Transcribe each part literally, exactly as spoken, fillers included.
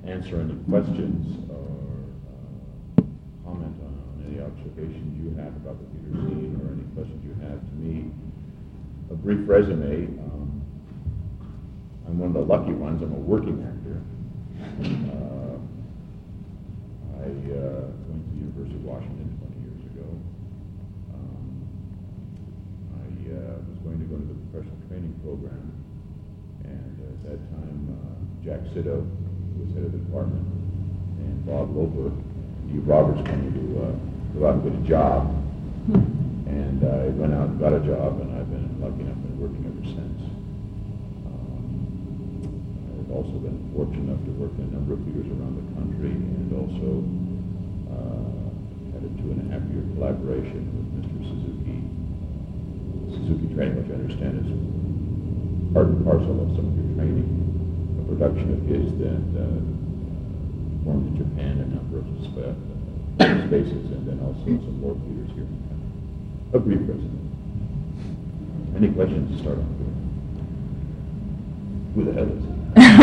answer any questions or uh, comment on, on any observations you have about the theater scene or any questions you have to me. A brief resume. Um, I'm one of the lucky ones. I'm a working actor. Uh, I uh, went to the University of Washington twenty years ago. Um, I uh, was going to go to the professional training program, and at that time, uh, Jack Sitto was head of the department, and Bob Loper and Eve Roberts told me to uh, go out and get a job. And I went out and got a job, and I've been lucky enough and working ever since. Um, I've also been fortunate enough to work in a number of theaters around the country, and also uh, had a two and a half year collaboration with Mister Suzuki. Suzuki Training, which I understand is part and parcel of some of your training. A production of his that uh, formed in Japan a number of sp- uh, spaces, and then also some more theaters here in the country. A brief resume. Any questions to start off with? Who the hell is he?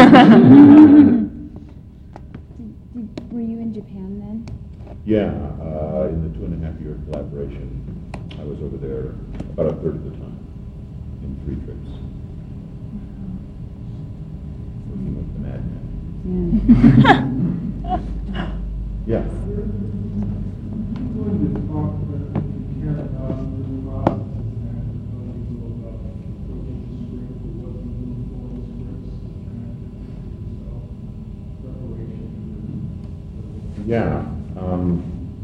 Did, did, were you in Japan then? Yeah, uh, in the two and a half year collaboration, I was over there about a third of the time, in three trips. Working with the madman. Yeah. Yeah. Yeah, um,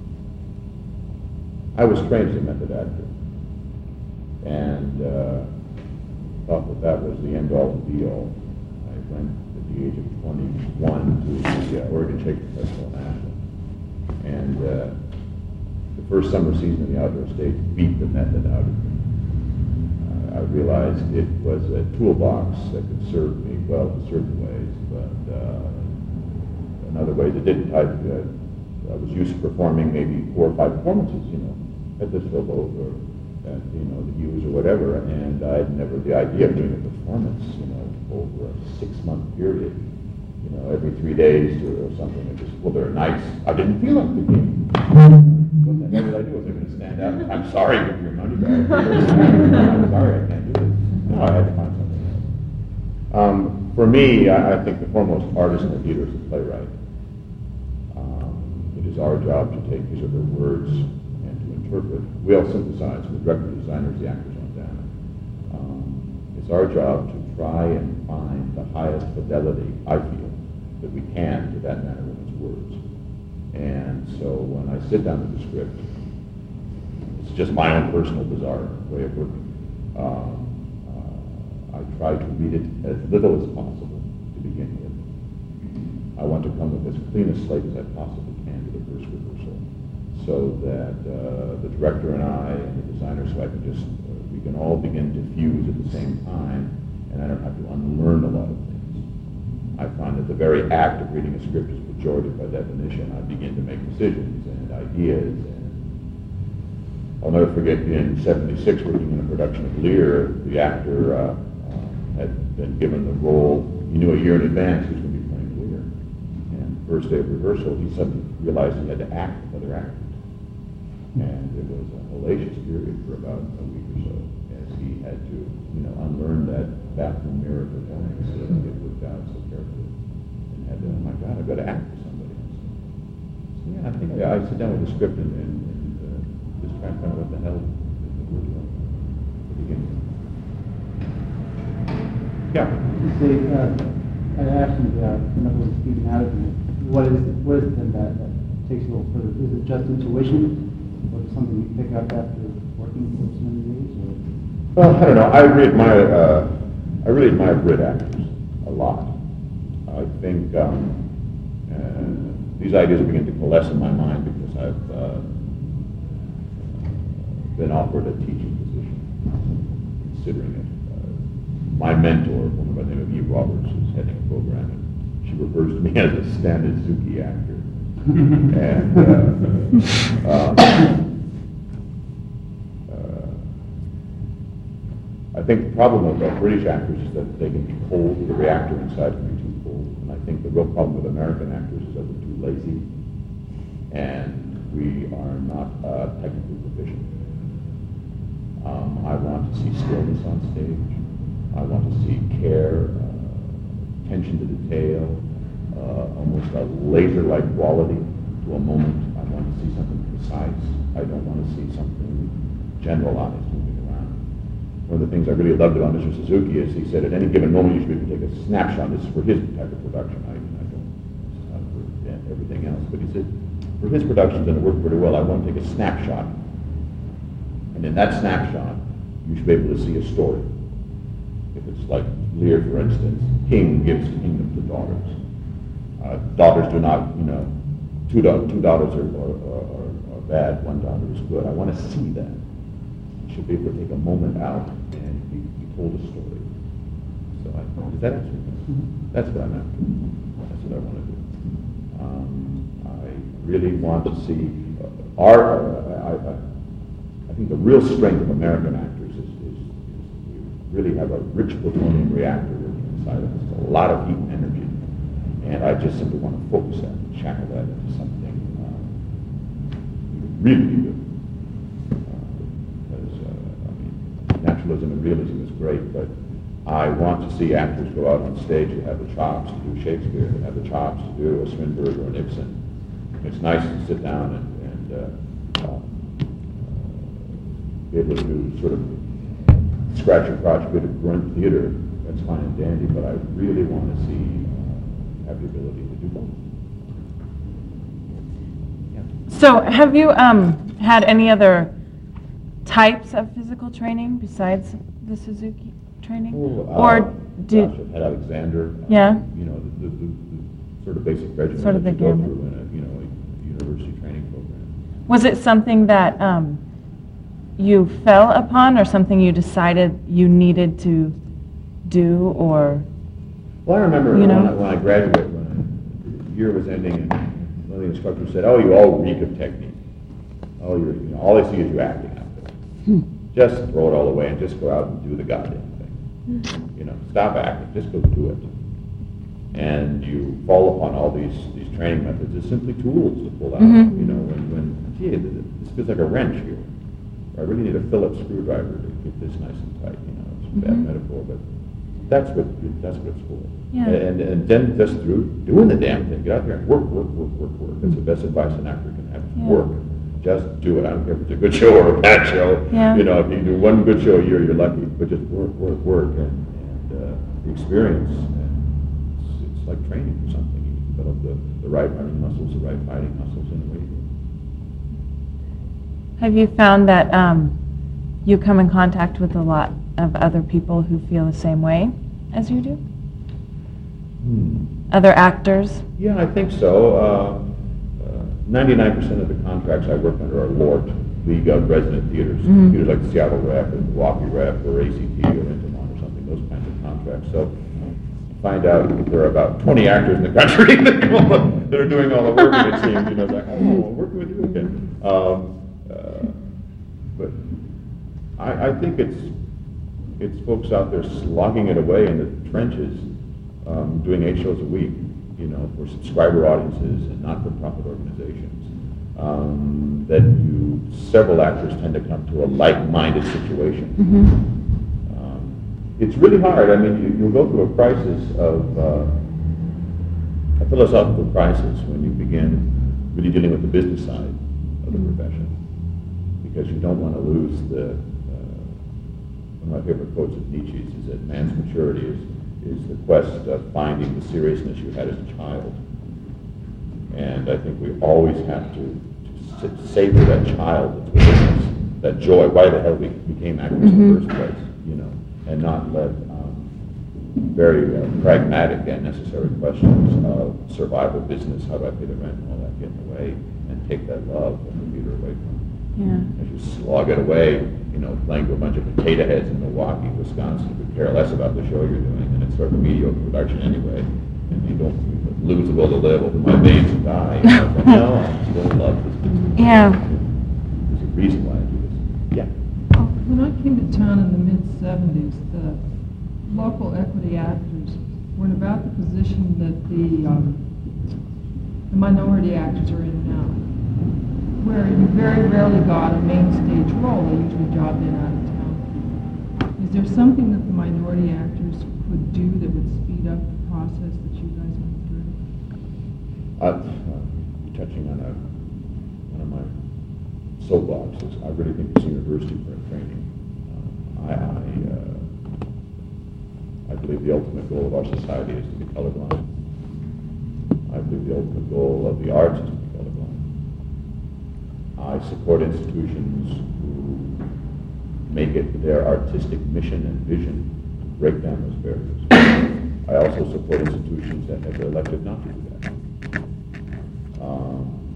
I was trained as a method actor, and uh, thought that that was the end-all and be-all. I went at the age of twenty-one to the uh, Oregon Shakespeare Festival in Ashland, and uh, the first summer season in the outdoor stage beat the method out of me. Uh, I realized it was a toolbox that could serve me well in certain ways, but uh, another way that didn't. I, uh, I was used to performing maybe four or five performances, you know, at the Showboat or at, you know, the Hughes or whatever, and I had never the idea of doing a performance, you know, over a six-month period, you know, every three days or, or something. I just, well, there are nights I didn't feel like the game. What the hell did I do? Was I going to stand up? I'm sorry, give your money back. I'm sorry, I can't do this. No, I had to find something else. Um, for me, I, I think the foremost artist in the theater is the playwright. It is our job to take his or her words and to interpret. We all synthesize from the director, the designers, the actors on down. Um, it's our job to try and find the highest fidelity, I feel, that we can to that man or woman's words. And so when I sit down with the script, it's just my own personal bizarre way of working. Um, uh, I try to read it as little as possible to begin with. I want to come with as clean a slate as I possibly can to the first rehearsal, so that uh, the director and I and the designer, so I can just, uh, we can all begin to fuse at the same time, and I don't have to unlearn a lot of things. I find that the very act of reading a script is pejorative by definition. I begin to make decisions and ideas, and I'll never forget in seventy-six working in a production of Lear, the actor uh, uh, had been given the role. He knew a year in advance he was going to be playing Lear. And first day of rehearsal, he suddenly realized he had to act with other actors. And it was a hellacious period for about a week or so, as he had to, you know, unlearn that bathroom mirror performance that he had worked out so carefully. And had to, oh my God, I've got to act for somebody. So yeah, I think I, I sit down with the script and, and, and uh, just try and find out what the hell we're doing at the beginning. Yeah. Say, uh, I asked him, uh, remember when Stephen Addison, what is it, what is it that, that takes you a little further? Is it just intuition, or something you pick up after working for so many years? Or? Well, I don't know. I really admire, uh, I really admire Brit actors a lot. I think um, uh, these ideas begin to coalesce in my mind because I've uh, been offered a teaching position, considering it. Uh, my mentor, a woman by the name of Eve Roberts, is heading a program, and she refers to me as a Stan Izuki actor. and uh, uh, uh, I think the problem with uh, British actors is that they can be cold. The reactor inside can be too cold. And I think the real problem with American actors is that we're too lazy, and we are not uh, technically proficient. Um, I want to see stillness on stage. I want to see care, uh, attention to detail, uh, almost a laser-like quality to a moment. I want to see something precise. I don't want to see something generalized moving around. One of the things I really loved about Mister Suzuki is he said at any given moment you should be able to take a snapshot. This is for his type of production. I, I don't, not for everything else. But he said for his productions, and it worked pretty well, I want to take a snapshot. And in that snapshot, you should be able to see a story. If it's like Lear, for instance, king gives kingdom to daughters. Uh, daughters do not, you know, two, da- two daughters are, are, are, are bad, one daughter is good. I want to see that. You should be able to take a moment out and be, be told a story. So I, does that answer your question? That's what I'm after. That's what I want to do. Um, I really want to see uh, our, uh, I, I, I think the real strength of American actors is, is, is we really have a rich plutonium reactor working inside of us, a lot of heat and energy. And I just simply want to focus that and channel that into something uh, really good. Because, uh, uh, I mean, naturalism and realism is great, but I want to see actors go out on stage who have the chops to do Shakespeare, who have the chops to do a Swinburne or an Ibsen. It's nice to sit down and, and uh, uh, be able to do sort of scratch your crotch bit of grunt theater. That's fine and dandy, but I really want to see uh, have the ability to do both. Yeah. So have you um, had any other types of physical training besides the Suzuki training? Oh, uh, or did gosh, I've had Alexander. uh, Yeah. You know, the, the, the, the sort of basic regimen Sort of that the you go gamut. through in a, you know, a university training program. was it something that um, you fell upon, or something you decided you needed to do, or Well, I remember You when, know? I, when I graduated, when the year was ending, and one of the instructors said, "Oh, you all reek of technique. Oh, you're, you know, all I see is you acting out there. Just throw it all away and just go out and do the goddamn thing. You know, stop acting. Just go do it." And you fall upon all these these training methods as simply tools to pull out. Mhm. You know, when when gee, this feels like a wrench here. I really need a Phillips screwdriver to keep this nice and tight. You know, it's a bad Mhm. metaphor, but that's what that's what it's for. Yeah. And and then just through doing the damn thing, get out there and work, work, work, work, work. That's the best advice an actor can have. Yeah. Work. Just do it. I don't care if it's a good show or a bad show. Yeah. You know, if you do one good show a year, you're lucky. But just work, work, work, and, and uh, the experience. And it's, it's like training for something. You develop the, the right running muscles, the right fighting muscles, in a way. have you found that um, you come in contact with a lot of other people who feel the same way as you do? Hmm. Other actors? Yeah, I think so. Uh, uh, ninety-nine percent of the contracts I work under are L O R T, League of Resident Theaters, Mhm. theaters like the Seattle Rep or Milwaukee Rep or A C T or Intimon or something, those kinds of contracts. So find out that there are about twenty actors in the country that, come, that are doing all the work, and it seems, you know, it's like, oh, I'm working with you again. Um, uh, but I, I think it's it's folks out there slogging it away in the trenches, um, doing eight shows a week, you know, for subscriber audiences and not-for-profit organizations. Um, that you, several actors tend to come to a like-minded situation. Mm-hmm. Um, it's really hard. I mean, you, you'll go through a crisis of, uh, a philosophical crisis when you begin really dealing with the business side of the profession, because you don't want to lose the, uh, one of my favorite quotes of Nietzsche's is that man's maturity is, is the quest of finding the seriousness you had as a child. And I think we always have to, to savor that child that's within us, that joy, why the hell we became actors Mm-hmm. in the first place, you know, and not let um, very uh, pragmatic and necessary questions of survival business, how do I pay the rent and all that get in the way, and take that love of the theater away from you. Yeah. As you slog it away, you know, playing to a bunch of potato heads in Milwaukee, Wisconsin, who could care less about the show you're doing, and it's sort of a mediocre production anyway, and you don't you lose the will to live, open my veins and die. You know, but no, I still love this business. Yeah. There's a reason why I do this. Yeah. Well, when I came to town in the mid seventies, the local equity actors were What about the position that the, um, the minority actors are in now, where you very rarely got a main stage role, they usually jobbed in out of town. Is there something that the minority actors could do that would speed up the process that you guys went through? Uh, uh, touching on a, one of my soapboxes, I really think it's university for training. Uh, I, I, uh, I believe the ultimate goal of our society is to be colorblind. I believe the ultimate goal of the arts is to be colorblind. I support institutions who make it their artistic mission and vision to break down those barriers. I also support institutions that have elected not to do that. Um,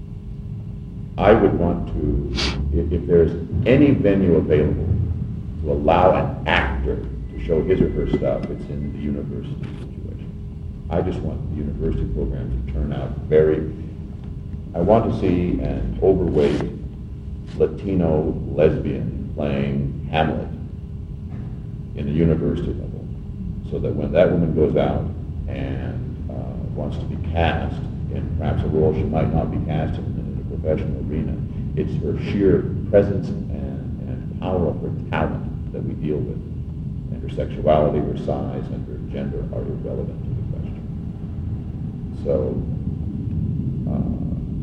I would want to, if, if there's any venue available to allow an actor to show his or her stuff, it's in the university situation. I just want the university program to turn out very, I want to see an overweight Latino lesbian playing Hamlet in the university level, so that when that woman goes out and uh, wants to be cast in perhaps a role she might not be cast in in a professional arena, it's her sheer presence and, and power of her talent that we deal with. And her sexuality, her size, and her gender are irrelevant to the question. So, uh,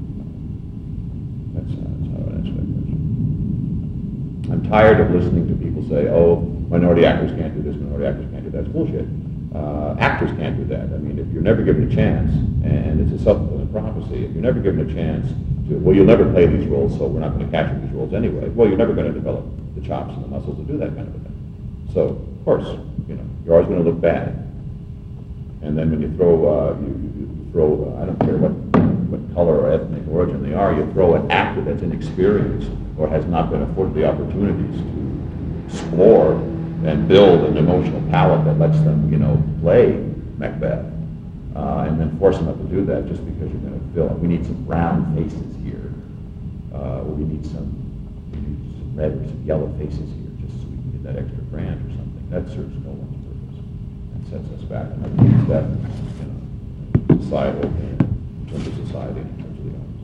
that's, that's how I answer that question. I'm tired of listening to people say, oh, minority actors can't do this, minority actors can't do that. It's bullshit. Uh, actors can't do that. I mean, if you're never given a chance, and it's a self-fulfilling prophecy, if you're never given a chance to, well, you'll never play these roles, so we're not going to capture these roles anyway. Well, you're never going to develop the chops and the muscles to do that kind of a thing. So, of course, you know, you're always going to look bad. And then when you throw, uh, you, you throw, uh, I don't care what, what color or ethnic origin they are, you throw an actor that's inexperienced or has not been afforded the opportunities to explore and build an emotional palette that lets them, you know, play Macbeth, uh, and then force them up to do that just because you're going to fill it. We need some brown faces here, uh, or we need some, we need some red or some yellow faces here, just so we can get that extra brand or something. That serves no one's purpose. That sets us back, and I think that, you know, societal, in terms of society, in terms of the arts.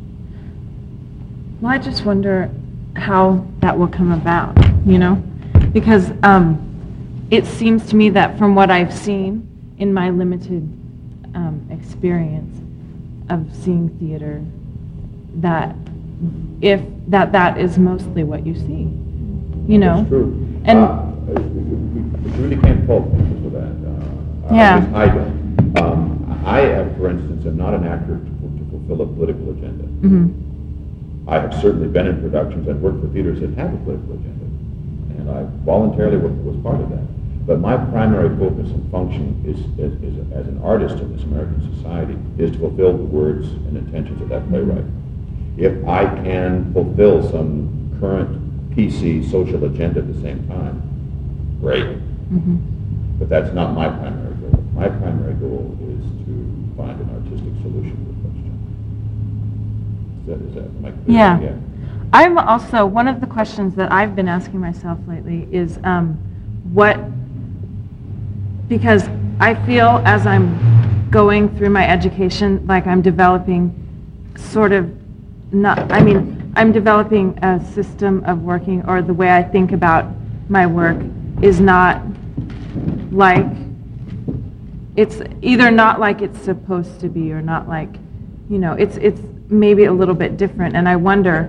Well, I just wonder how that will come about, you know? Because um, it seems to me that from what I've seen in my limited um, experience of seeing theater, that if that that is mostly what you see, you know. That's true. And uh, we, we really can't fault people for that. Uh, yeah. At least I don't. Um, I, have, for instance, am not an actor to, to fulfill a political agenda. Mm-hmm. I have certainly been in productions and worked for theaters that have a political agenda. And I voluntarily was part of that. But my primary focus and function is, is, is as an artist in this American society is to fulfill the words and intentions of that playwright. If I can fulfill some current P C social agenda at the same time, great. Mm-hmm. But that's not my primary goal. My primary goal is to find an artistic solution to the question. Is that, is that, am I clear? Yeah. Yeah. I'm also, one of the questions that I've been asking myself lately is um, what, because I feel as I'm going through my education, like I'm developing sort of, not, I mean, I'm developing a system of working, or the way I think about my work is not like, it's either not like it's supposed to be or not like, you know, it's it's maybe a little bit different, and I wonder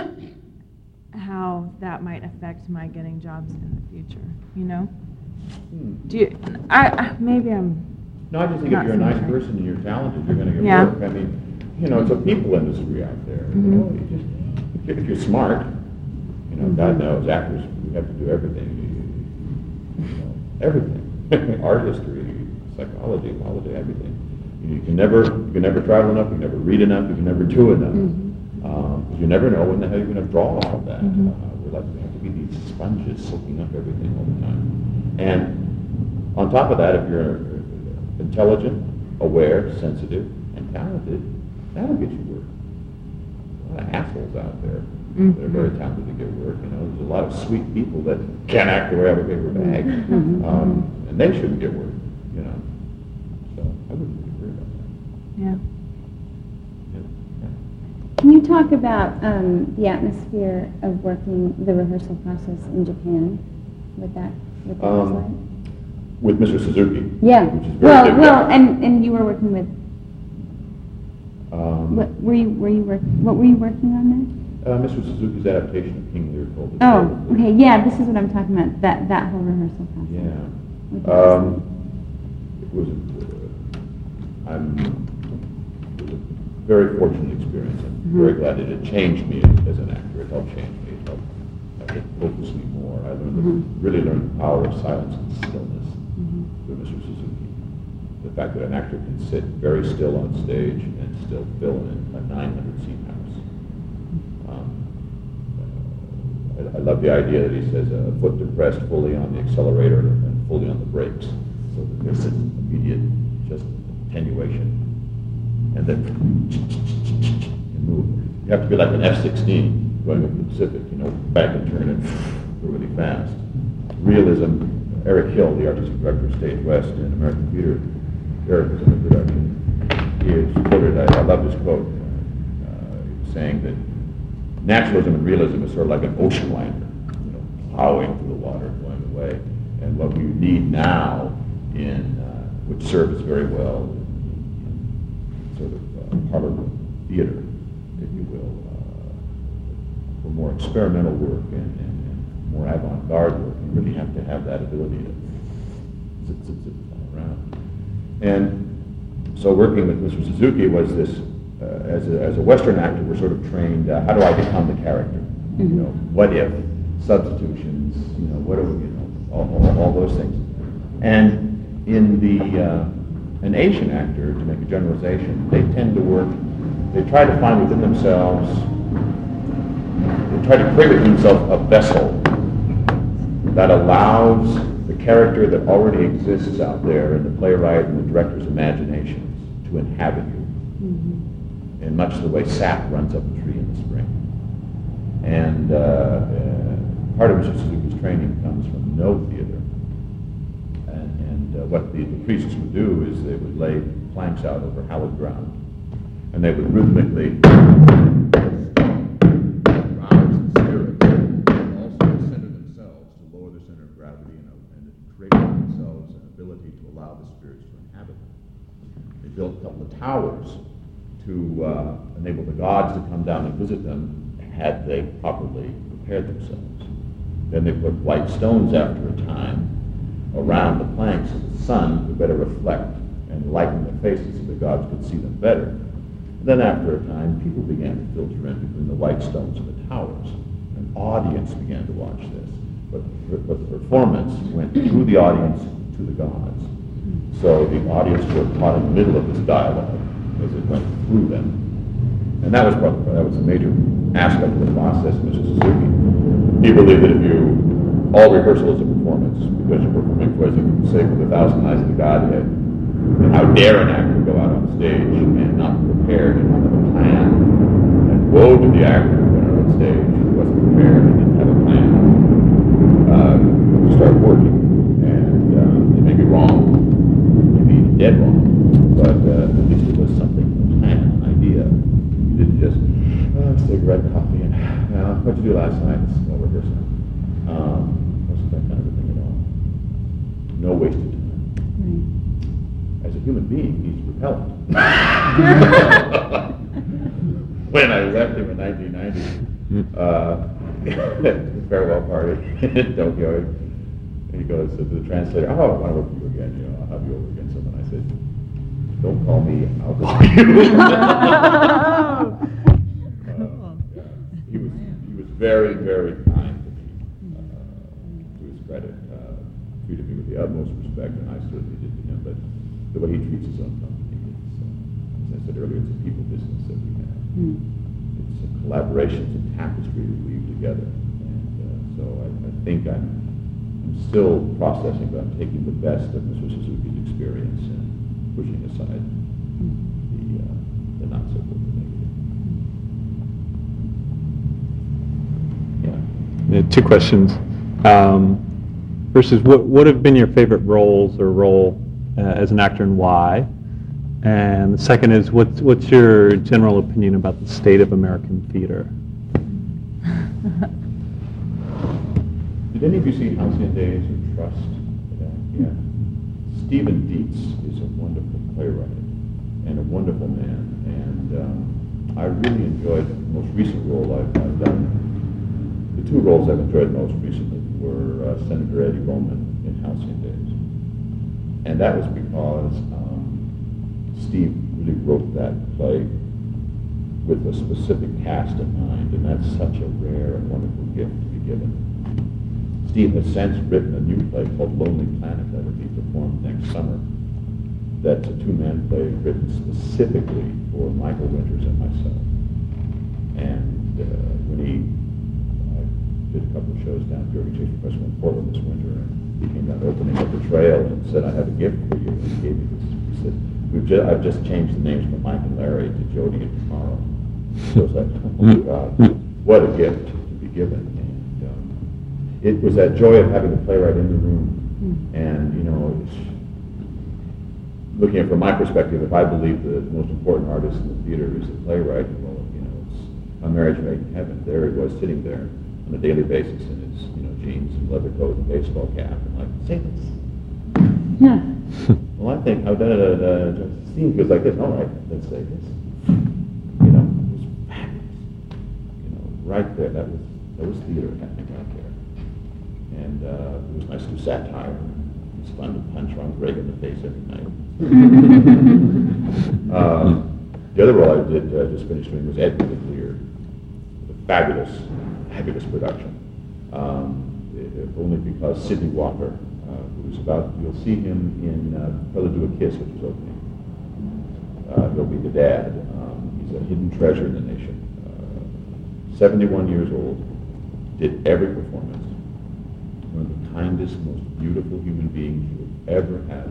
how that might affect my getting jobs in the future, you know? Hmm. Do you, I, I maybe I'm, No, I just think Not if you're a nice something. person and you're talented, you're going to get Yeah. work. I mean, you know, it's a people industry out there. You Mhm. know, you just, if you're, if you're smart, you know, God knows, actors, we have to do everything. You, you know, everything. Art history, psychology, politics, everything. You, you can never, you can never travel enough. You can never read enough. You can never do enough. Mhm. Um, 'cause you never know when the hell you're going to draw all of that. Mhm. Uh, we're like we have to be these sponges soaking up everything all the time. And on top of that, if you're intelligent, aware, sensitive, and talented, that'll get you work. A lot of assholes out there Mm-hmm. that are very talented to get work. You know, there's a lot of sweet people that can't act their way out of a paper bag, Mm-hmm. um, and they shouldn't get work. You know, wouldn't really worry about that. Yeah. Yeah. Can you talk about um, the atmosphere of working the rehearsal process in Japan? What that, what that was Um, like? With Mister Suzuki. Yeah. Which is very Well, different. well, and, and you were working with, Um, what were you, were you work, what were you working on uh, Mister Suzuki's adaptation of King Lear called The there? Oh, Tale of okay, yeah, this is what I'm talking about, that, that whole rehearsal process. Yeah. What that was Um, like. it was, uh, I'm, it was a very fortunate experience. I'm Mhm. very glad that it changed me as, as an actor. It helped change me. It helped, uh, it focused me more. I learned, Mhm. the, really learned the power of silence and stillness Mhm. with Mister Suzuki. The fact that an actor can sit very still on stage and still fill in a nine hundred seat house. Um, uh, I, I love the idea that he says a foot depressed fully on the accelerator and fully on the brakes, so that there's an immediate just attenuation, and then you move. You have to be like an F sixteen going over the Pacific, you know, back and turn it really fast. Realism. Eric Hill, the artistic director of Stage West in American Theater, Eric was in the production. He is quoted, I, I love this quote, uh, saying that naturalism and realism is sort of like an ocean liner, you know, plowing through the water, going away. And what we need now, in uh, which serves very well in sort of uh, parlor room theater, if you will, uh, for more experimental work and, and, and more avant-garde work, you really have to have that ability to zip, zip, zip, fly around. And so working with Mister Suzuki was this, uh, as, a, as a Western actor, we're sort of trained, uh, how do I become the character? You know, what if, substitutions, you know, what do we, you know, all, all, all those things. And in the, uh, an Asian actor, to make a generalization, they tend to work, they try to find within themselves, they try to create within themselves a vessel that allows the character that already exists out there in the playwright and the director's imaginations to inhabit you, mm-hmm. in much the way sap runs up a tree in the spring. And uh, uh, part of Mister Suzuki's training comes from no theater. And, and uh, what the, the priests would do is they would lay planks out over hallowed ground, and they would rhythmically built a couple of towers to uh, enable the gods to come down and visit them had they properly prepared themselves. Then they put white stones after a time around the planks so the sun could better reflect and lighten their faces so the gods could see them better. And then after a time, people began to filter in between the white stones and the towers. An audience began to watch this. But, but the performance went through the audience to the gods. So the audience were caught in the middle of this dialogue as it went through them. And that was part of, that was a major aspect of the process of Mister Suzuki. He believed that if you, all rehearsal is a performance, because you're performing for, as you can say, for the thousand eyes of the Godhead. And how dare an actor go out on stage and not be prepared and not have a plan. And woe to the actor who went out on stage who wasn't prepared and didn't have a plan. Uh, to start working. And uh, it may be wrong, dead wrong, but uh, at least it was something, a plan, an idea. You didn't just, oh, cigarette, coffee, and, uh, what'd you do last night? No rehearsal. Um, wasn't that kind of a thing at all. No wasted time. Right. As a human being, he's repellent. When I left him in nineteen ninety, uh, farewell party in Tokyo, and he goes to the translator, oh, I want to work with you again, you know, I'll have you over again sometime. I said, don't call me, I'll call you. uh, yeah. He was he was very, very kind to me, uh, to his credit. Uh, treated me with the utmost respect, and I certainly did to him, but the way he treats his own company, it's, uh, as I said earlier, it's a people business that we have. Mm. It's a collaboration, it's a tapestry we weave together. And uh, so I, I think I'm I'm still processing, but I'm taking the best of Mister Suzuki's experience and pushing aside the, uh, the not so good, the negative. Yeah. Uh, Two questions. Um, first is, what what have been your favorite roles or role uh, as an actor, and why? And the second is, what's, what's your general opinion about the state of American theater? Did any of you see Halcyon Days or Trust? Yeah. Stephen Dietz is a wonderful playwright and a wonderful man, and um, I really enjoyed the most recent role I've, I've done. The two roles I've enjoyed most recently were uh, Senator Eddie Bowman in Halcyon Days, and that was because um, Steve really wrote that play with a specific cast in mind, and that's such a rare and wonderful gift to be given. Steve has since written a new play called Lonely Planet that will be performed next summer. That's a two-man play written specifically for Michael Winters and myself. And uh, when he I did a couple of shows down at Georgia Shakespeare Festival in Portland this winter, and he came down opening up the trail and said, "I have a gift for you." And he gave me this. He said, We've just, "I've just changed the names from Mike and Larry to Jody and Tomorrow." So it's like, oh my God, what a gift to be given. It was that joy of having the playwright in the room, and you know, it was, looking at it from my perspective, if I believe the most important artist in the theater is the playwright, well, you know, it's a marriage made in heaven. There he was sitting there on a daily basis in his, you know, jeans and leather coat and baseball cap, and like, say this. Yeah. Well, I think how da da da da. The scene goes like this. All right, let's say this. You know, it was fabulous. You know, right there. That was that was theater happening right there. And uh, it was nice to do satire. It was fun to punch Ronald Reagan in the face every night. um, the other role I did uh, just finished doing was Edmund the Lear. A fabulous, fabulous production. Um, it, only because Sidney Walker, uh, who's about, you'll see him in uh, Prelude to a Kiss, which is opening. Uh, he'll be the dad. Um, he's a hidden treasure in the nation. Uh, seventy-one years old, did every performance. One of the kindest, most beautiful human beings you have ever had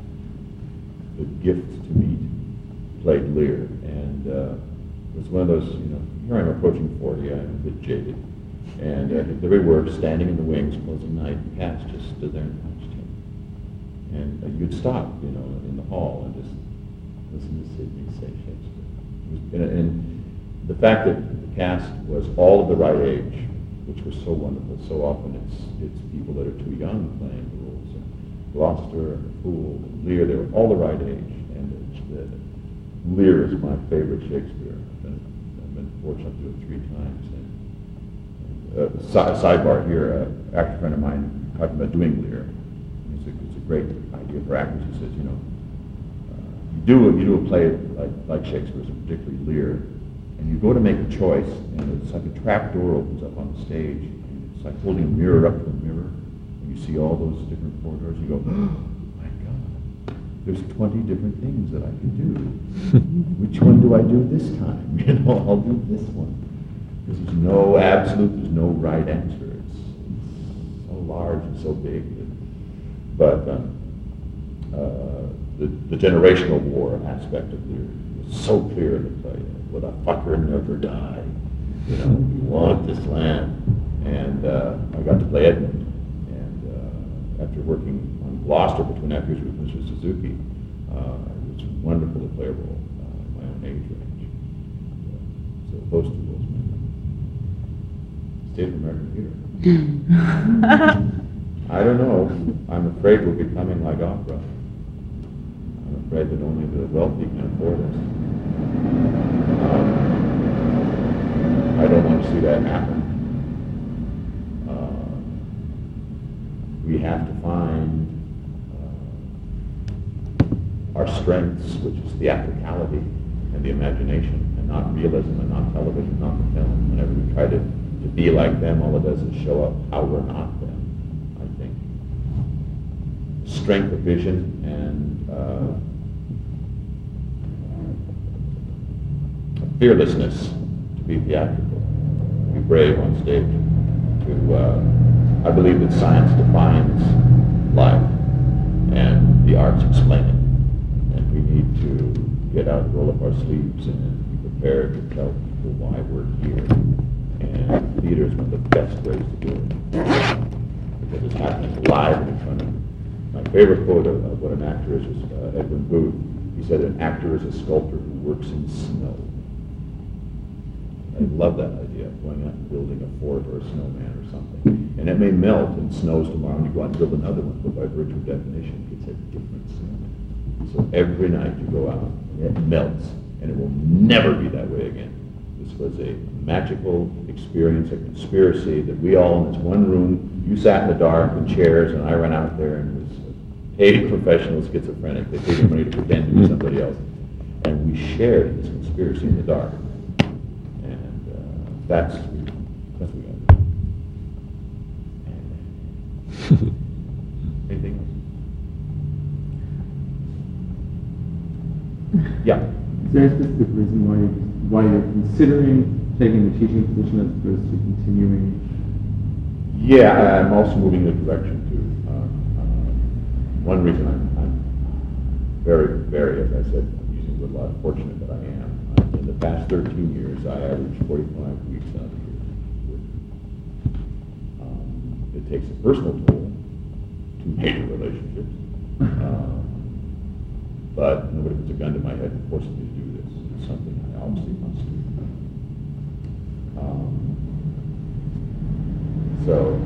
the gift to meet, played Lear. And uh, it was one of those, you know, here I'm approaching forty, I'm a bit jaded. And uh, there we were, standing in the wings, closing night, and Cass just stood there and watched him. And uh, you'd stop, you know, in the hall and just listen to Sidney say Shakespeare. It was, and, and the fact that the cast was all of the right age, which was so wonderful. So often it's it's people that are too young playing the roles. And Gloucester and the Fool and Lear, they were all the right age. And it's, the, Lear is my favorite Shakespeare. I've been, I've been fortunate to do it three times. And, and, uh, si- sidebar here, uh, actor friend of mine talking about doing Lear. It's a, it's a great idea for actors. He says, you know, uh, you do you do a play like like Shakespeare's, particularly Lear. And you go to make a choice, and it's like a trap door opens up on the stage, and it's like holding a mirror up to a mirror, and you see all those different corridors. You go, oh my God, there's twenty different things that I can do. Which one do I do this time? You know, I'll do this one. Because there's no absolute, there's no right answer. It's, it's so large and so big. That, but um, uh, the, the generational war aspect of Lear was so clear in the play. Will a fucker never die? You know, you want this land. And uh, I got to play Edmund. And uh, after working on Gloucester between actors with Mister Suzuki, uh, it was wonderful to play a role uh, in my own age range. Uh, so those two roles, man. State of American theater. I don't know. I'm afraid we're becoming like opera. I'm afraid that only the wealthy can afford us. Um, I don't want to see that happen. Uh, we have to find uh, our strengths, which is theatricality and the imagination, and not realism and not television, not the film. Whenever we try to, to be like them, all it does is show up how we're not them, I think. Strength of vision and uh, fearlessness to be theatrical, to be brave on stage. To, uh, I believe that science defines life, and the arts explain it. And we need to get out, roll up our sleeves, and be prepared to tell people why we're here. And theater is one of the best ways to do it, because it's happening live in front of you. My favorite quote of, of what an actor is is uh, Edwin Booth. He said an actor is a sculptor who works in snow. I love that idea of going out and building a fort or a snowman or something. And it may melt and snows tomorrow and you go out and build another one, but by virtue of definition, it's a different snowman. So every night you go out, it melts, and it will never be that way again. This was a magical experience, a conspiracy that we all in this one room, you sat in the dark in chairs, and I ran out there and was a paid professional schizophrenic. They paid me money to pretend to be somebody else. And we shared this conspiracy in the dark. And uh, that's, that's what we got to do. Anything else? Yeah. Is there a specific reason why, why you're considering taking the teaching position as opposed to continuing? Yeah, I'm also moving the direction too. Uh, uh, one reason I'm, I'm very, very, as I said, I'm using the word a lot, fortunate that I am. Uh, in the past thirteen years, I averaged forty-five weeks out of the year. Um, it takes a personal toll to major relationships. Um, But nobody puts a gun to my head and forces me to do this. It's something I obviously must do. Um, so,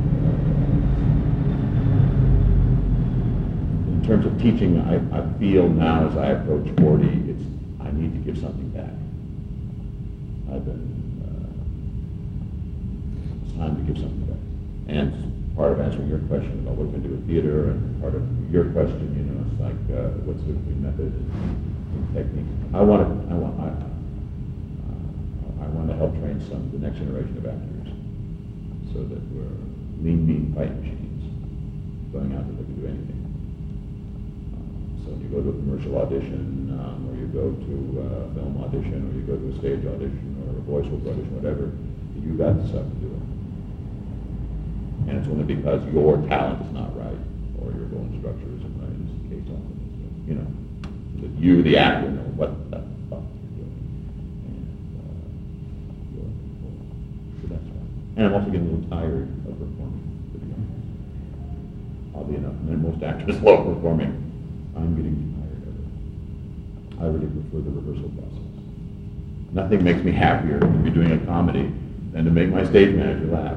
in terms of teaching, I, I feel now as I approach forty, it's I need to give something back. I've been, uh, it's time to give something back. And part of answering your question about what we can do with theater, and part of your question, you know, it's like uh, what's the method and, and technique. I want to, I want, I, uh, I want to help train some the next generation of actors, so that we're lean, mean fight machines, going out there that can do anything. Um, so when you go to a commercial audition, um, or you go to a film audition, or you go to a stage audition, or a voiceover audition, whatever, you got the stuff to do it. And it's only because your talent is not right, or your bone structure isn't right, as the case often is. But, you know, that you, the actor, know what the fuck you're doing. And uh, you're looking forward. So that's why. And I'm also getting a little tired of performing, to be honest. Oddly enough, and then most actors love performing. I'm getting tired of it. I really prefer the rehearsal process. Nothing makes me happier to be doing a comedy than to make my stage manager laugh.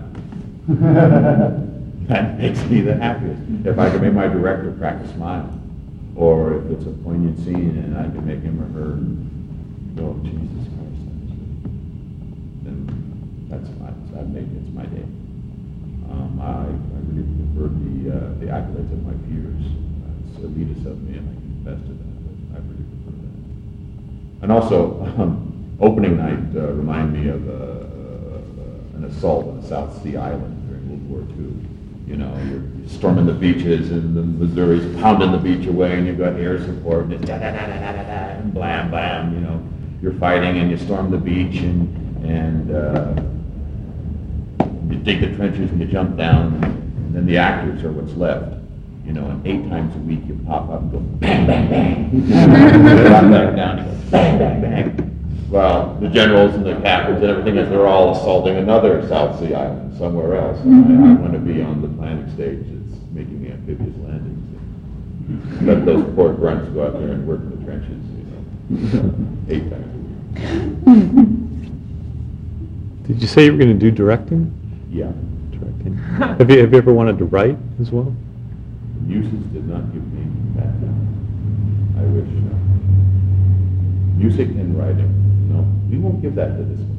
That makes me the happiest. If I can make my director crack a smile, or if it's a poignant scene and I can make him or her go, Jesus Christ, then that's my, I've made it, it's my day. Um, I, I really prefer the uh, the accolades of my peers. Uh, it's elitist of me, and I confess to that, but I really prefer that. And also, um, opening night uh, remind me of uh, an assault on a South Sea island during World War Two. You know, you're storming the beaches, and the Missouri's pounding the beach away, and you've got air support, and it's da da da da da da da, and blam blam. You know, you're fighting, and you storm the beach, and and uh, you dig the trenches, and you jump down, and then the actors are what's left. You know, and eight times a week you pop up and go bang bang bang, drop back down, you go bang bang bang. Well, the generals and the captains and everything, as they're all assaulting another South Sea island somewhere else. Mm-hmm. I, I want to be on the planning stage that's making the amphibious landings. Let those poor grunts go out there and work in the trenches, you know, eight times a week. Did you say you were going to do directing? Yeah. Directing. Have you, have you ever wanted to write as well? Muses did not give me that. I wish. Uh, music and writing. No, we won't give that to this one.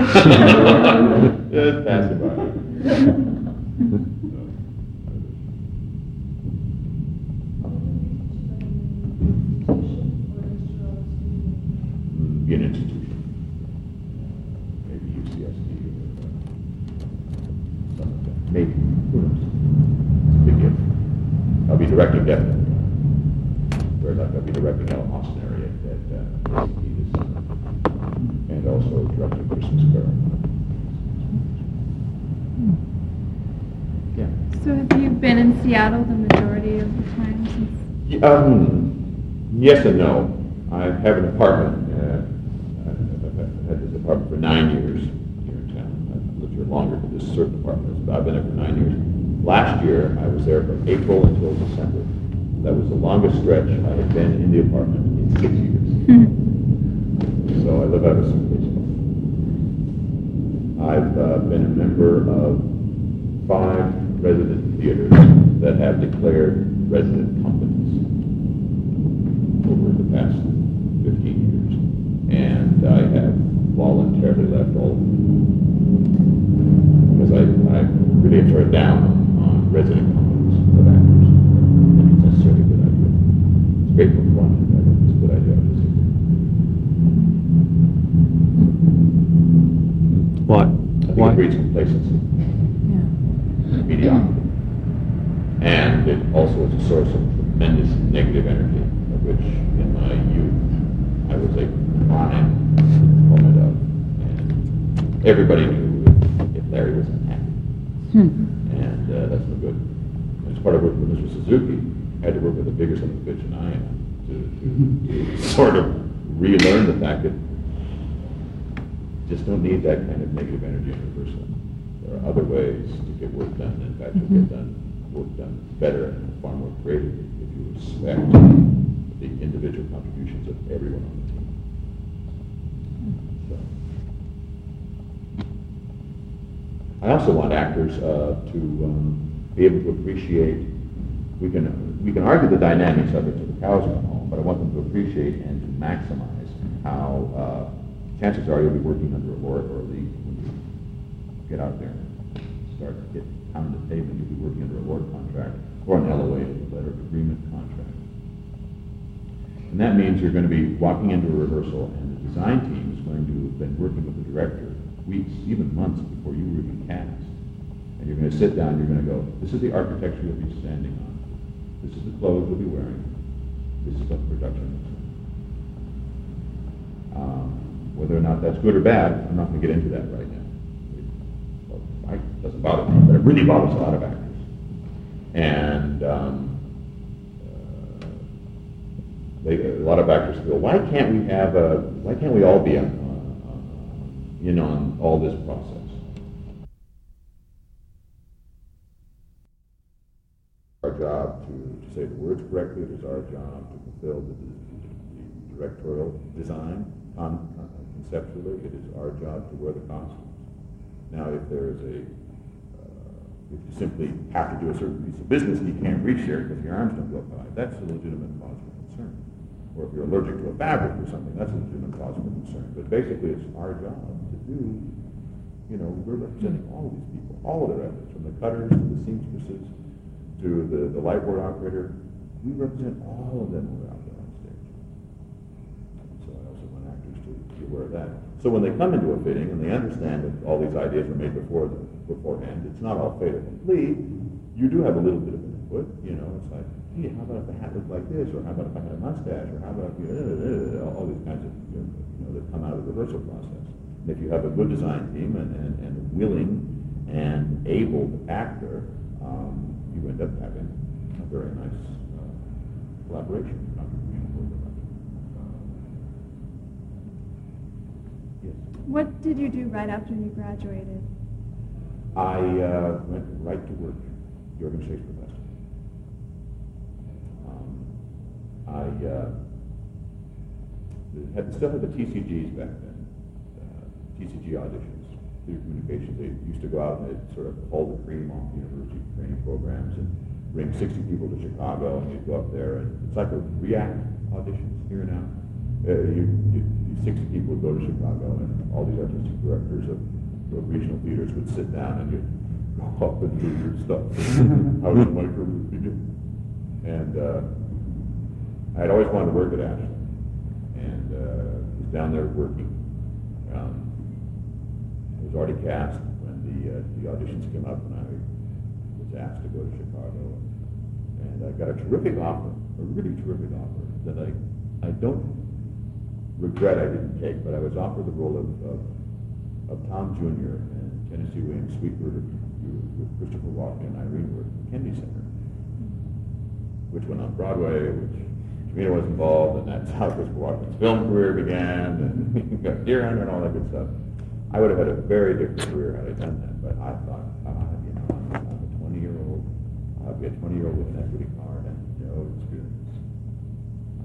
Just pass it by. Be an institution. Maybe U C S D or something like that. Maybe. Who knows? It's a big gift. I'll be directing definitely. Whereas I'll be directing Ella Austin area at uh, this summer. And also directing Christmas Carol. Yeah. So have you been in Seattle the majority of the time since? Yeah, um, yes and no. I have an apartment. Uh, I've had this apartment for nine years here in town. I've lived here longer than this certain apartment, but I've been there for nine years. Last year, I was there from April until December. that was the longest stretch I had been in the apartment in six years. So I live out of a suitcase. I've uh, been a member of five resident theaters that have declared resident companies over the past fifteen years. And I have voluntarily left all of them. Because I, I really am sort of down on, on resident companies of actors. I think it's necessarily a good idea. It's great for fun, but I think it's a good idea. What? I think Why? it breeds complacency, Yeah. mediocrity. And it also is a source of tremendous negative energy, of which in my youth I was a prime component of. And everybody knew if, if Larry was unhappy. Hmm. And uh, that's no good. And as part of working with Mister Suzuki, I had to work with a bigger son of a bitch than I am to, to, to sort of relearn the fact that just don't need that kind of negative energy in rehearsal. There are other ways to get work done. In fact, you'll get done work done better and far more creatively if you respect the individual contributions of everyone on the team. So. I also want actors uh, to um, be able to appreciate. We can we can argue the dynamics of it till the cows come home, but I want them to appreciate and to maximize how. Uh, Chances are you'll be working under a Laureate or a League when you get out there and start to get pounded the pavement. You'll be working under a Laureate contract or an L O A, a letter of agreement contract. And that means you're going to be walking into a rehearsal and the design team is going to have been working with the director weeks, even months before you were even cast. And you're going to sit down and you're going to go, this is the architecture you'll be standing on. This is the clothes you'll be wearing. This is what the production looks like. Um, Whether or not that's good or bad, I'm not going to get into that right now. Well, it doesn't bother me, but it really bothers a lot of actors. And um, uh, they, a lot of actors feel, why can't we have a? Why can't we all be on, uh, in on all this process? Our job to, to say the words correctly. It is our job to fulfill the, the directorial design. Con, con, conceptually, it is our job to wear the costumes. Now, if there is a, uh, if you simply have to do a certain piece of business and you can't reach there because your arms don't go by, that's a legitimate cause for concern. Or if you're allergic to a fabric or something, that's a legitimate cause for concern. But basically, it's our job to do, you know, we're representing all of these people, all of their efforts, from the cutters to the seamstresses to the, the light board operator. We represent all of them when we're out there on stage. So I also want actors to be aware of that. So when they come into a fitting and they understand that all these ideas were made before the, beforehand, it's not all fait accompli. You do have a little bit of input. You know, it's like, hey, how about if the hat looked like this, or how about if I had a mustache, or how about if you, uh, all these kinds of, you know, you know, that come out of the rehearsal process. And if you have a good design team and, and, and a willing and able actor, um, you end up having a very nice uh, collaboration contribution for the Yes. What did you do right after you graduated? I uh, went right to work, the organization professor. Um, I uh, had still had the T C Gs back then, uh, T C G auditions, theater communications. They used to go out and they'd sort of pull the cream off the university training programs and bring sixty people to Chicago, and you'd go up there, and it's like a REACT auditions here now. Uh, you, you, sixty people would go to Chicago, and all these artistic directors of, of regional theaters would sit down and you'd go up and do your stuff. How did my career begin? And uh, I had always wanted to work at Ashland, and uh, was down there working. Um, I was already cast when the, uh, the auditions came up, and I was asked to go to Chicago. And I got a terrific offer, a really terrific offer that I, I don't regret I didn't take, but I was offered the role of, of, of Tom Junior and Tennessee Williams' Sweetbird with Christopher Walken and Irene Worth at the Kennedy Center, which went on Broadway, which Jimena was involved, and that's how Christopher Walken's film career began, and he got Deer Hunter and all that good stuff. I would have had a very different career had I done that, but I thought, ah, you know, I'm, I'm a twenty-year-old, I'll be a twenty-year-old with an equity card, and you know, it's good.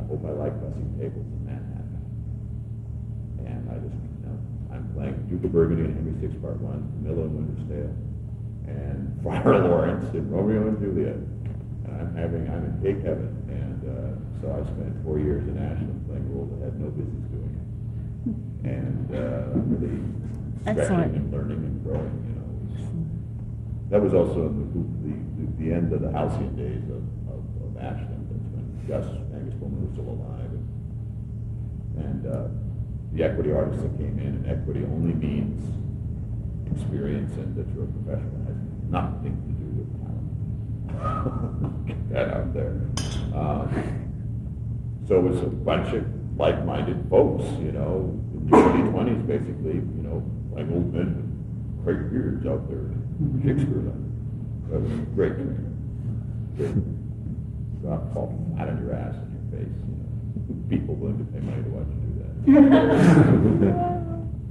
hope I like bussing tables in Manhattan. And I just, you know, I'm playing Duke of Burgundy in Henry six, Part One, Camilla in Winter's Tale, and Friar Lawrence in Romeo and Juliet. And I'm having, I'm in big heaven. And uh, so I spent four years in Ashland playing roles I had no business doing. And uh, really stretching Excellent. and learning and growing, you know. That was also the, the, the, the end of the halcyon days of, of, of Ashland. That's when Gus Angus Bowman was still alive. And, and uh, the equity artists that came in, and equity only means experience and that you're a professional. It has nothing to do with talent. Get that out there. Um, so it was a bunch of like-minded folks, you know, in the early twenties, basically, you know, like old men with great beards out there. Shakespeare, that was a great training. Great. Drop fall flat on your ass and your face, you know. People willing to pay money to watch you do that.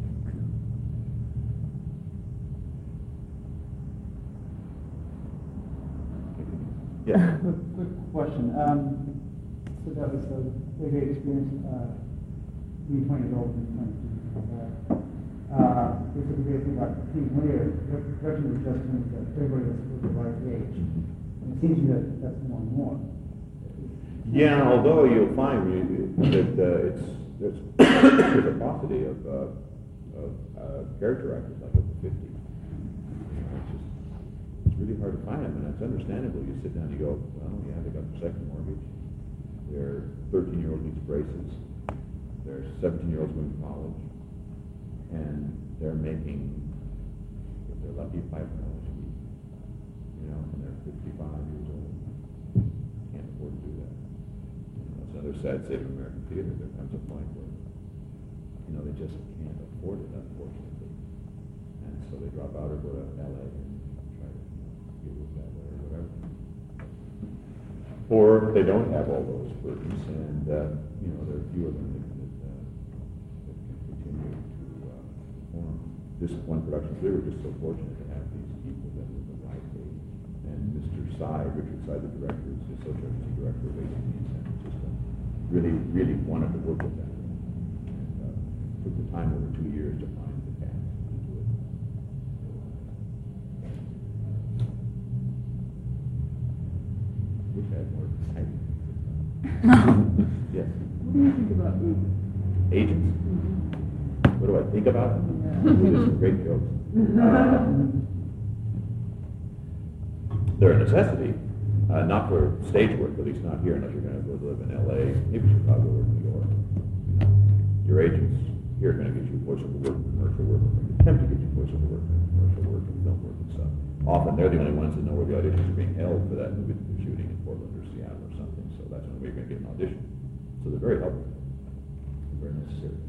Yeah. Quick, quick question. Um, so that was a very great experience, uh, being twenty years old and twenty-two. Uh, this is a great thing about King Lear. Production was just means that everybody was, was the right age. And it seems to me that that's more and more. Yeah, although you'll find that uh, it's there's, there's a paucity of, uh, of uh, character actors like over fifty. You know, it's just it's really hard to find them, and it's understandable. You sit down and you go, well, yeah, they got their second mortgage. Their thirteen-year-old needs braces. Their seventeen-year-old's going to college, and they're making, if they're lucky, five hundred dollars a week. You know, and they're fifty-five years old. Can't afford to do that. It's another sad state of American theater. There comes a point where, you know, they just can't afford it, unfortunately. And so they drop out or go to L A and try to get with that way or whatever. Or they don't have all those burdens, and, uh, you know, there are few of them that, that, uh, that can continue to uh, perform. This one production, we were just so fortunate to have these people that were the right age. And Mister Sy, Richard Sy, the director, is the associate artistic director of A C T in San Francisco, really, really wanted to work with them. And uh, took the time over two years to find the cast to do it. Wish I had more exciting things. Yes. What do you think about agents? Agents? What do I think about them? These are some great jokes. Uh, they're a necessity. Uh, not for stage work, at least not here, unless you're going to go live in L A, maybe Chicago or New York. You know, your agents here are going to get you voiceover work, commercial work, or attempt to get you voiceover work, commercial work, and film work and stuff. Often they're the only ones that know where the auditions are being held for that movie that they're shooting in Portland or Seattle or something. So that's when we're going to get an audition. So they're very helpful, and very necessary.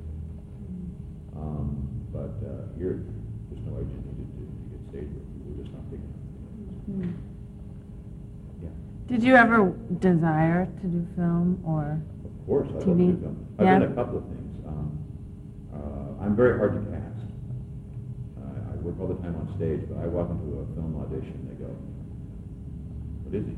Um, but uh, here, there's no agent needed to, to get stage work. We're just not big enough. Mm. Yeah. Did you ever desire to do film or? Of course, I T V? love to do film. I've Yeah. done a couple of things. Um, uh, I'm very hard to cast. Uh, I work all the time on stage, but I walk into a film audition and they go, what is he?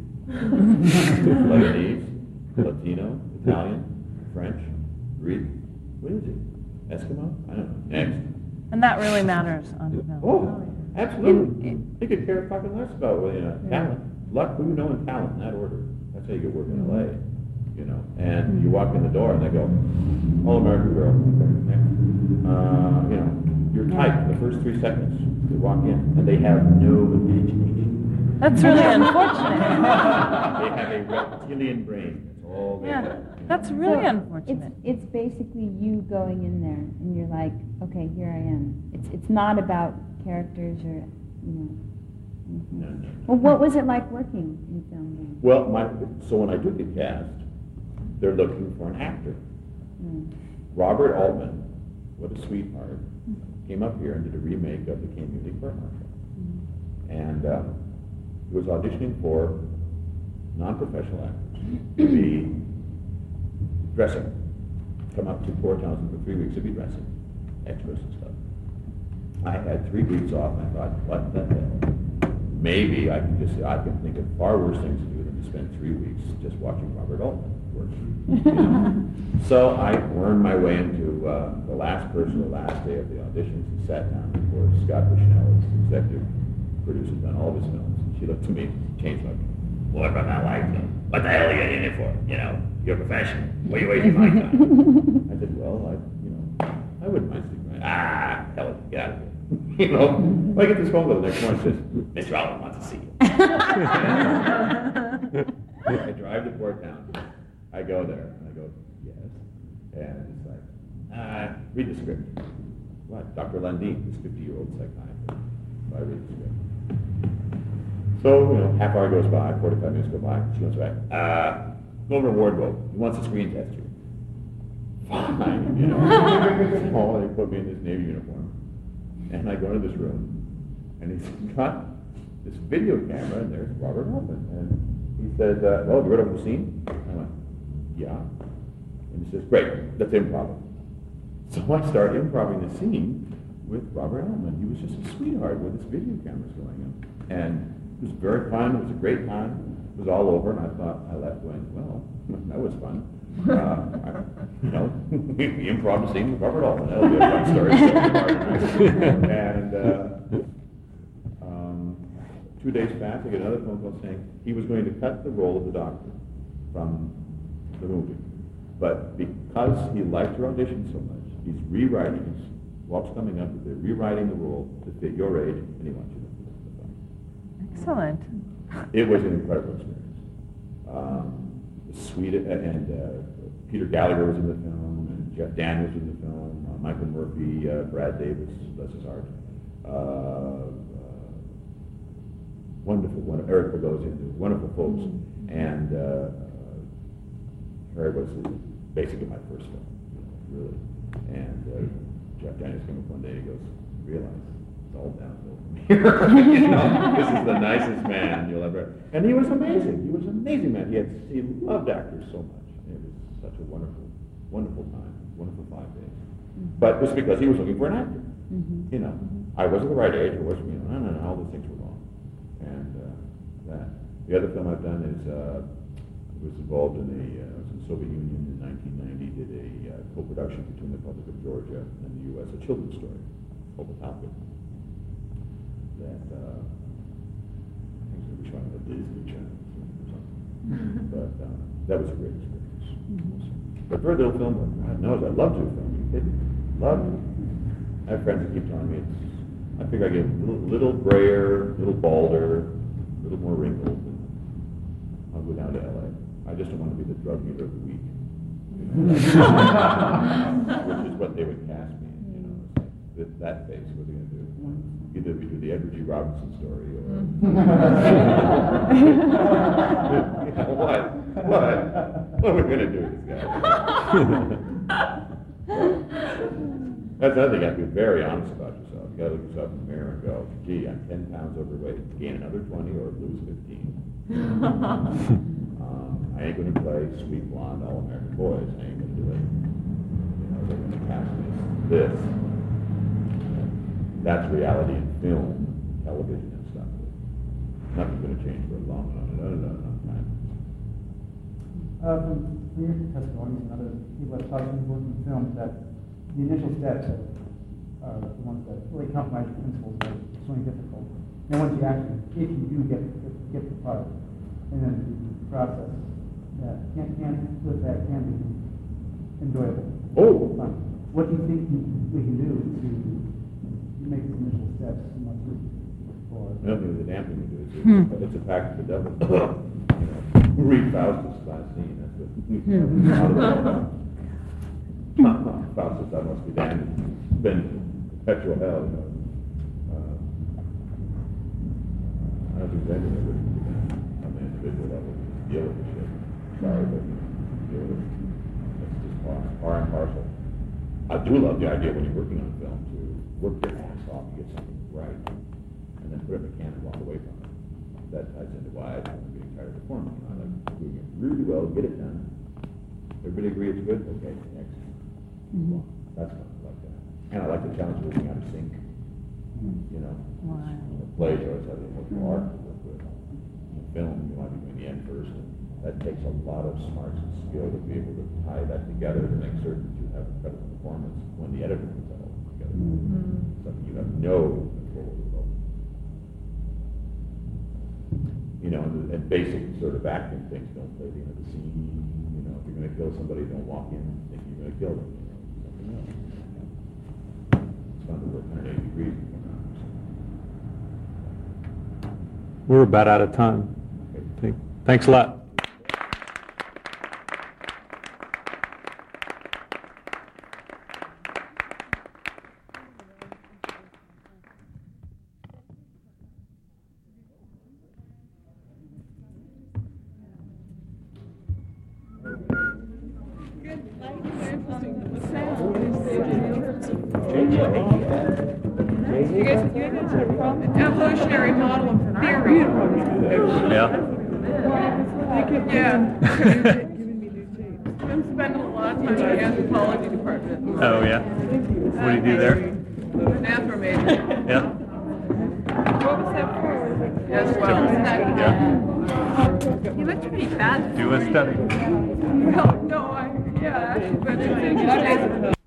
Lebanese, Latino, Italian, French, Greek, what is he? Eskimo? I don't know. Next. And that really matters on film. Oh, absolutely. In- in- They could care fucking less about well, you know, talent. Luck, who you know in talent in that order. That's how you get work in L A. You know, and you walk in the door and they go, all American girl. Next. Uh, you know, you're tight the first three seconds. They walk in and they have no imagination. That's really unfortunate. They have a reptilian brain. That's all they Yeah, have. that's really So unfortunate. It's, it's basically you going in there and you're like, okay, here I am. It's, it's not about characters or, you know. Mhm. No, no, no. Well, what was it like working in film then? Well, my, so when I do get cast, they're looking for an actor. Mm. Robert Altman, what a sweetheart, came up here and did a remake of the Kane Music Court Martial. And uh, he was auditioning for non-professional actors to be dressing. Come up to Port Townsend for three weeks to be dressing, extras and stuff. I had three weeks off and I thought, what the hell? Maybe I can just, I can think of far worse things to do than to spend three weeks just watching Robert Altman. works. You know? So I wormed my way into uh, the last person, the last day of the auditions, and sat down before Scott Bushnell, the executive producer, done all of his films. And she looked to me, changed my, what about my life? What the hell are you in it for? You know, your profession. What are you wasting my time? I said, well, I, you know, I wouldn't mind sticking around. Ah, hell, of it, get out of here. You know, I get this phone call the next morning, says, Mister Allen wants to see you. I drive to Port Townsend. I go there, and I go, yes. And it's like, ah, read the script. What? Doctor Lundin, this fifty-year-old psychiatrist. So I read the script. So, you know, half hour goes by, forty-five minutes go by, she comes back. Uh, go over to Wardrobe. He wants to screen test you. Fine, you know. So they put me in this Navy uniform. And I go into this room, and he's got this video camera, and there's Robert Altman. And he said, uh, well, have you read over the scene? I went, yeah. And he says, great, let's improv it. So I start improvising the scene with Robert Altman. He was just a sweetheart with his video cameras going on. And it was very fun. It was a great time. It was all over, and I thought, I left going, well, that was fun. Uh, I, you know, we improv the scene with Robert Altman. That'll be a fun story. And uh, um, two days back, I get another phone call saying he was going to cut the role of the doctor from the movie. But because he liked your audition so much, he's rewriting, his Walt's coming up, they're rewriting the role to fit your age, and he wants you to do the film. Excellent. It was an incredible experience. Um, Sweet, and uh, Peter Gallagher was in the film, and Jeff Daniels was in the film, uh, Michael Murphy, uh, Brad Davis, bless his heart. Uh, uh, wonderful, wonderful, Eric Bogosian, wonderful folks. And uh, Harry was basically my first film, you know, really. And uh, Jeff Daniels came up one day and he goes, realize it's all downhill from here. You know, this is the nicest man you'll ever. And he was amazing. He was an amazing man. He had he loved actors so much. It was such a wonderful, wonderful time, wonderful five days. Mm-hmm. But it was because he was looking for an actor. Mm-hmm. You know, I wasn't the right age. I wasn't. You know, no, no, no. All those things were wrong. And uh, that the other film I've done is uh, was involved in a uh, was in the Soviet Union in nineteen ninety. Did a uh, co-production between the Republic of Georgia and the U S A children's story called The Top Gun. That uh, I think it's going to be shown on the Disney Channel or something. But uh, that was a great experience. Mm-hmm. But very little film, God knows, I love to film. You kidding? Love it. I have friends that keep telling me it's, I figure I get a little, little grayer, a little balder, a little more wrinkled, and I'll go down to L A. I just don't want to be the drug dealer of the week. You know? Which is what they would cast me in, you know. It's like, with that face, what are they going to do? Either we do the Edward G. Robinson story or... you know, what? What? What are we going to do with this guy? That's another thing. You have to be very honest about yourself. You got to look yourself in the mirror and go, gee, I'm ten pounds overweight. Gain another twenty or lose fifteen. um, I ain't going to play sweet blonde all-American boys. I ain't going to do it. You know, they're going to cast me as this. That's reality in film, television, and stuff. Nothing's going to change for a long, long, long, long, long time. Uh, from, from your testimonies and other people that talk about working in film, that the initial steps are, are the ones that really compromise your principles that are so difficult. And once you actually, if you do get get, get the part, and then the process, that can can with that can be enjoyable. Oh, fun. What do you think we can do to make the initial steps much for? I don't think the damn thing we do. It's, hmm. it's a pact of the devil. You know, read Faustus' last scene. That's what we Faustus, I must be damned. It's been perpetual hell. You know. Uh, I don't think anything that would be done on the individual level. Deal with the shit. Sorry, but deal with it. It's just par, par and parcel. I do love the idea when you're working on film to work your ass off and get something right, and then put it in a can and walk away from it. That ties into why I'm getting tired of performing. I like doing it really well, get it done. Everybody agree it's good? Okay, next. Mm-hmm. Well, that's fun. I like that. And I like the challenge of working out of sync. Mm-hmm. You know, wow. The play shows how they work more art to work with. In film, you want to be doing the end first and That takes a lot of smarts and skill to be able to tie that together to make certain that you have credible performance when the editor puts that all together. Mm-hmm. Something you have no control over. You know, and, and basic sort of acting things, don't play the end of the scene. You know, if you're going to kill somebody, don't walk in thinking you're going to kill them. You know, something else. It's fun to work one hundred eighty degrees. We're about out of time. Okay. Thanks a lot. You guys, you guys have a problem? Evolutionary model of theory. Yeah. Yeah. I've been spending a lot of time in the anthropology department. Oh, yeah. What do you do there? An anthro major. Yeah. What was that for? As well. Yeah. You looked pretty fat. Do a study. Well, no, I, yeah, actually, but it's